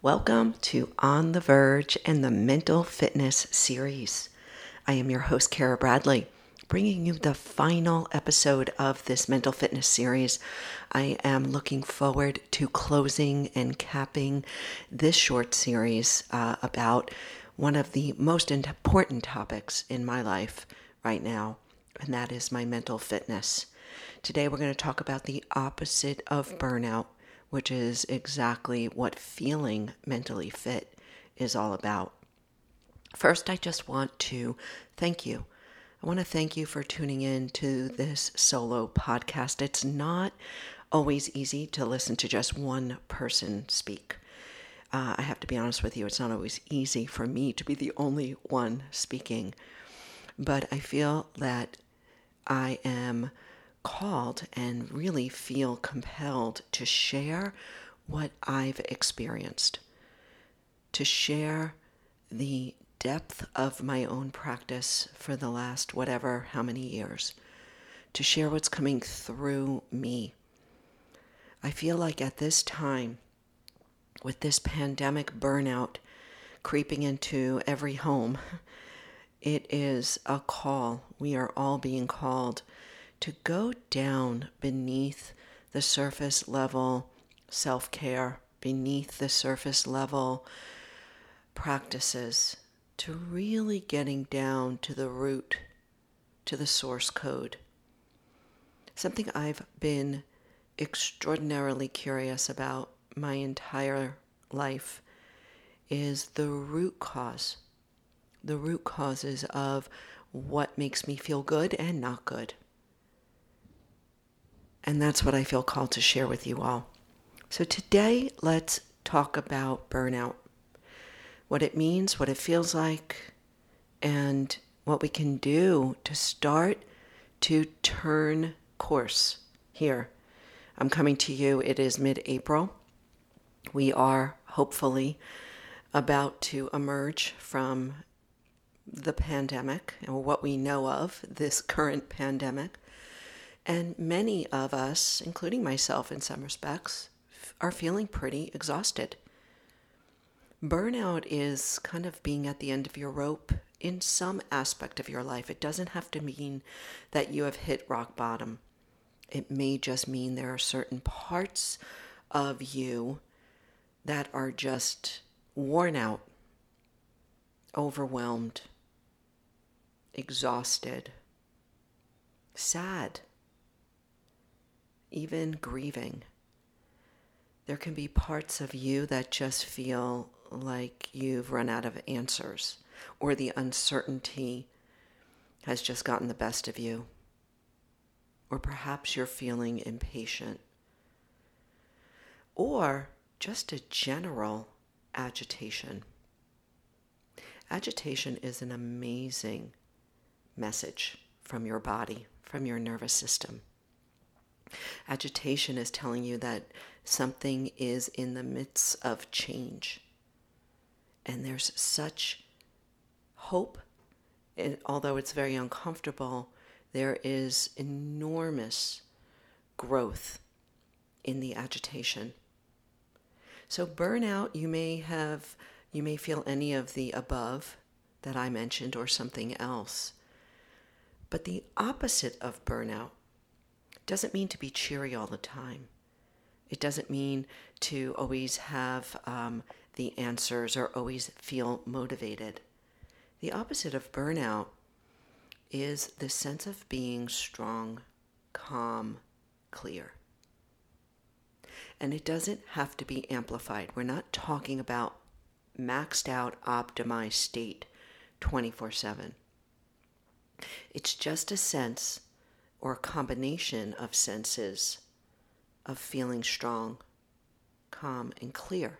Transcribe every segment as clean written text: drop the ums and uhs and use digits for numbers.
Welcome to On the Verge and the Mental Fitness Series. I am your host, Kara Bradley, bringing you the final episode of this mental fitness series. I am looking forward to closing and capping this short series about one of the most important topics in my life right now, and that is my mental fitness. Today we're going to talk about the opposite of burnout, which is exactly what feeling mentally fit is all about. First, I just want to thank you. I want to thank you for tuning in to this solo podcast. It's not always easy to listen to just one person speak. I have to be honest with you, it's not always easy for me to be the only one speaking. But I feel that I am called and really feel compelled to share what I've experienced, to share the depth of my own practice for the last how many years, to share what's coming through me. I feel like at this time, with this pandemic burnout creeping into every home, it is a call. We are all being called to go down beneath the surface level self-care, beneath the surface level practices, to really getting down to the root, to the source code. Something I've been extraordinarily curious about my entire life is the root cause, the root causes of what makes me feel good and not good. And that's what I feel called to share with you all. So today, let's talk about burnout, what it means, what it feels like, and what we can do to start to turn course here. I'm coming to you. It is mid-April. We are hopefully about to emerge from the pandemic, or what we know of, this current pandemic. And many of us, including myself in some respects, are feeling pretty exhausted. Burnout is kind of being at the end of your rope in some aspect of your life. It doesn't have to mean that you have hit rock bottom. It may just mean there are certain parts of you that are just worn out, overwhelmed, exhausted, sad, even grieving. There can be parts of you that just feel like you've run out of answers, or the uncertainty has just gotten the best of you. Or perhaps you're feeling impatient. Or just a general agitation. Agitation is an amazing message from your body, from your nervous system. Agitation is telling you that something is in the midst of change. And there's such hope, and although it's very uncomfortable, there is enormous growth in the agitation. So burnout, you may feel any of the above that I mentioned or something else. But the opposite of burnout doesn't mean to be cheery all the time. It doesn't mean to always have the answers or always feel motivated. The opposite of burnout is the sense of being strong, calm, clear. And it doesn't have to be amplified. We're not talking about maxed out, optimized state 24/7. It's just a sense or a combination of senses of feeling strong, calm, and clear.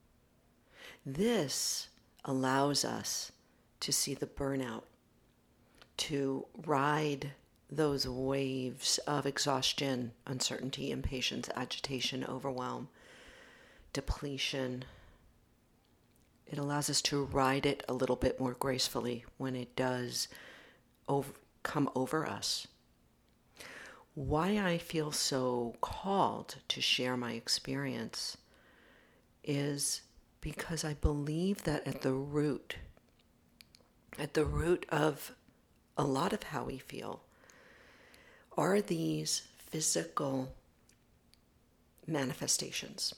This allows us to see the burnout, to ride those waves of exhaustion, uncertainty, impatience, agitation, overwhelm, depletion. It allows us to ride it a little bit more gracefully when it does come over us. Why I feel so called to share my experience is because I believe that at the root of a lot of how we feel are these physical manifestations.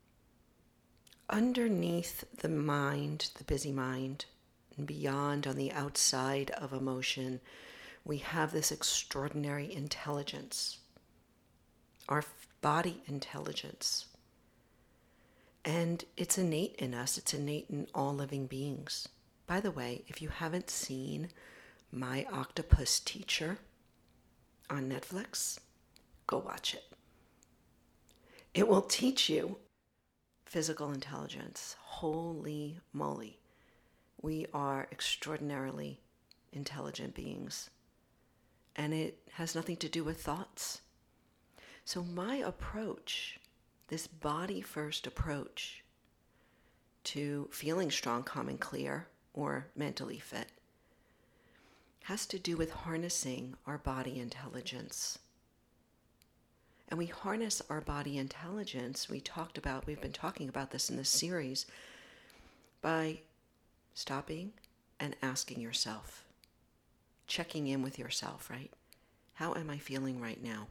Underneath the mind, the busy mind, and beyond on the outside of emotion, we have this extraordinary intelligence, our body intelligence. And it's innate in us. It's innate in all living beings. By the way, if you haven't seen My Octopus Teacher on Netflix, go watch it. It will teach you physical intelligence. Holy moly. We are extraordinarily intelligent beings. And it has nothing to do with thoughts. So my approach, this body-first approach to feeling strong, calm, and clear, or mentally fit, has to do with harnessing our body intelligence. And we harness our body intelligence, we've been talking about this in this series, by stopping and asking yourself, checking in with yourself, right? How am I feeling right now?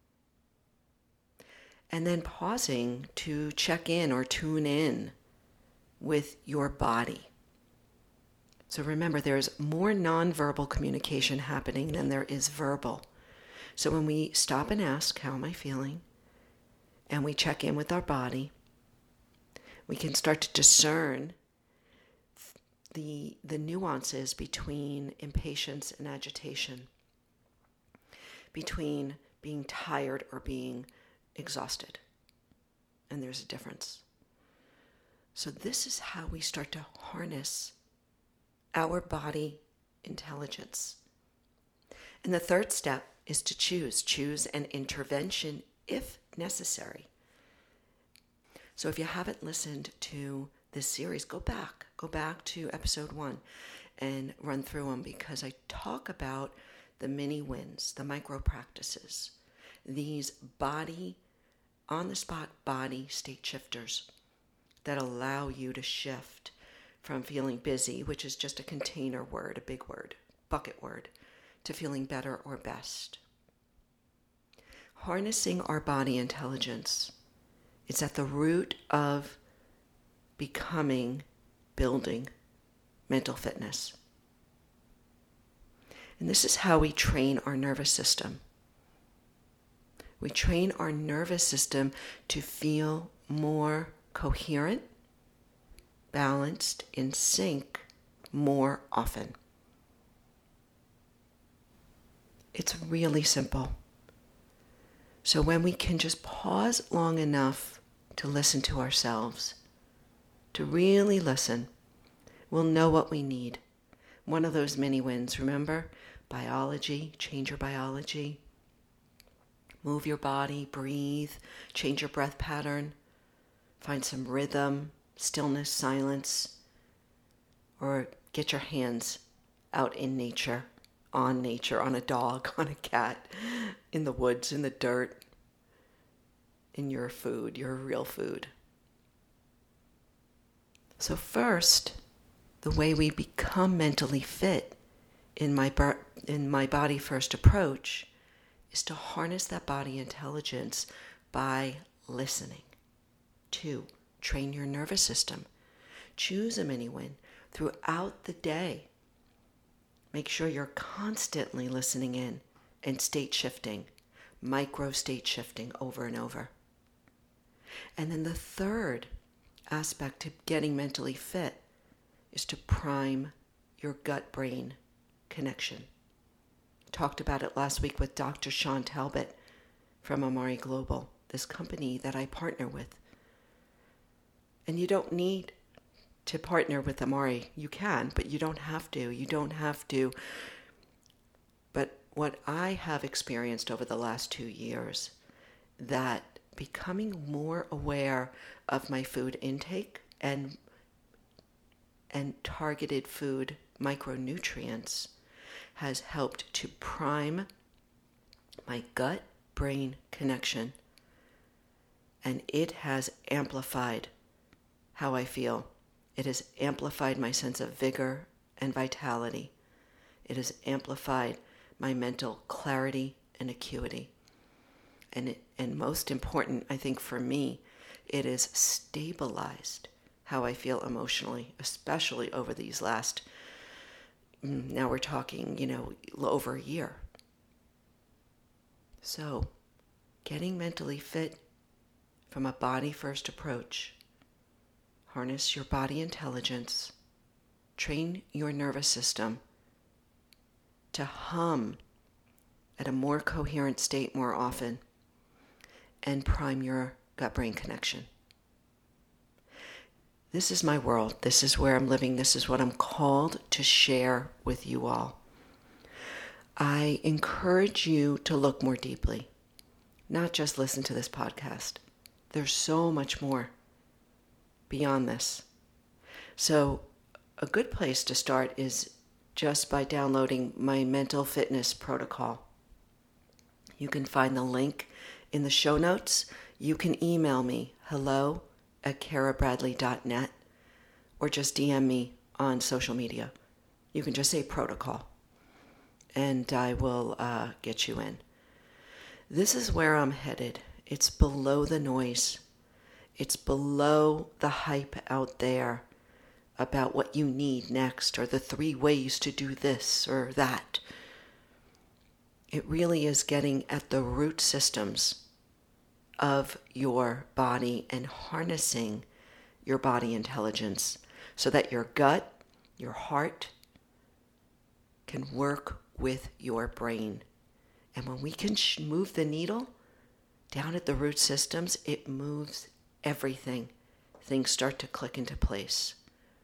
And then pausing to check in or tune in with your body. So remember, there's more nonverbal communication happening than there is verbal. So when we stop and ask, how am I feeling? And we check in with our body, we can start to discern the nuances between impatience and agitation, between being tired or being exhausted. And there's a difference. So this is how we start to harness our body intelligence. And the third step is to choose an intervention if necessary. So if you haven't listened to this series, go back to episode 1 and run through them, because I talk about the mini wins, the micro practices, these on-the-spot body state shifters that allow you to shift from feeling busy, which is just a container word, a big word, bucket word, to feeling better or best. Harnessing our body intelligence, it's at the root of building mental fitness. And this is how we train our nervous system. We train our nervous system to feel more coherent, balanced, in sync more often. It's really simple. So when we can just pause long enough to listen to ourselves, to really listen, we'll know what we need. One of those mini wins, remember? Biology, change your biology. Move your body, breathe, change your breath pattern, find some rhythm, stillness, silence, or get your hands out in nature, on a dog, on a cat, in the woods, in the dirt, in your food, your real food. So first, the way we become mentally fit in my body first approach is to harness that body intelligence by listening. 2, train your nervous system. Choose a mini win throughout the day. Make sure you're constantly listening in and state shifting, micro state shifting over and over. And then the third aspect to getting mentally fit is to prime your gut-brain connection. Talked about it last week with Dr. Sean Talbot from Amari Global, this company that I partner with. And you don't need to partner with Amari. You can, but you don't have to. You don't have to. But what I have experienced over the last 2 years, that becoming more aware of my food intake and targeted food micronutrients has helped to prime my gut-brain connection, and it has amplified how I feel It has amplified my sense of vigor and vitality. It has amplified my mental clarity and acuity. And most important, I think for me, it has stabilized how I feel emotionally, especially over these last, now we're talking, over a year. So, getting mentally fit from a body-first approach. Harness your body intelligence. Train your nervous system to hum at a more coherent state more often, and prime your gut-brain connection. This is my world. This is where I'm living. This is what I'm called to share with you all. I encourage you to look more deeply, not just listen to this podcast. There's so much more beyond this. So a good place to start is just by downloading my mental fitness protocol. You can find the link in the show notes. You can email me, hello@karabradley.net, or just DM me on social media. You can just say protocol, and I will get you in. This is where I'm headed. It's below the noise. It's below the hype out there about what you need next, or the 3 ways to do this or that. It really is getting at the root systems of your body and harnessing your body intelligence so that your gut, your heart can work with your brain. And when we can move the needle down at the root systems, it moves everything. Things start to click into place.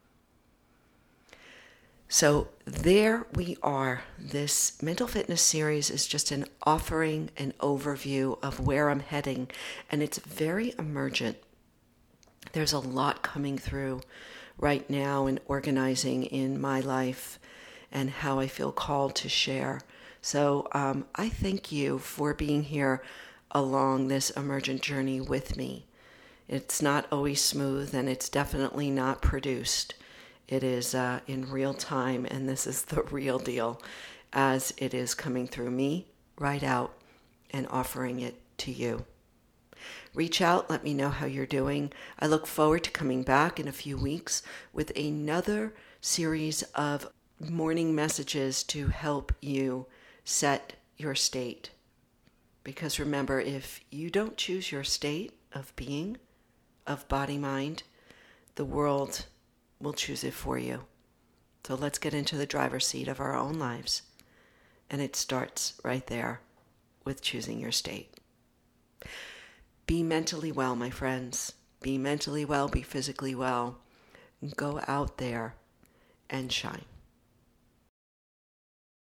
So there we are. This mental fitness series is just an offering, an overview of where I'm heading, and it's very emergent. There's a lot coming through right now and organizing in my life and how I feel called to share. So I thank you for being here along this emergent journey with me. It's not always smooth, and it's definitely not produced. It is in real time, and this is the real deal as it is coming through me right out and offering it to you. Reach out, let me know how you're doing. I look forward to coming back in a few weeks with another series of morning messages to help you set your state. Because remember, if you don't choose your state of being, of body-mind, the world will choose it for you. So let's get into the driver's seat of our own lives. And it starts right there with choosing your state. Be mentally well, my friends. Be mentally well, be physically well. Go out there and shine.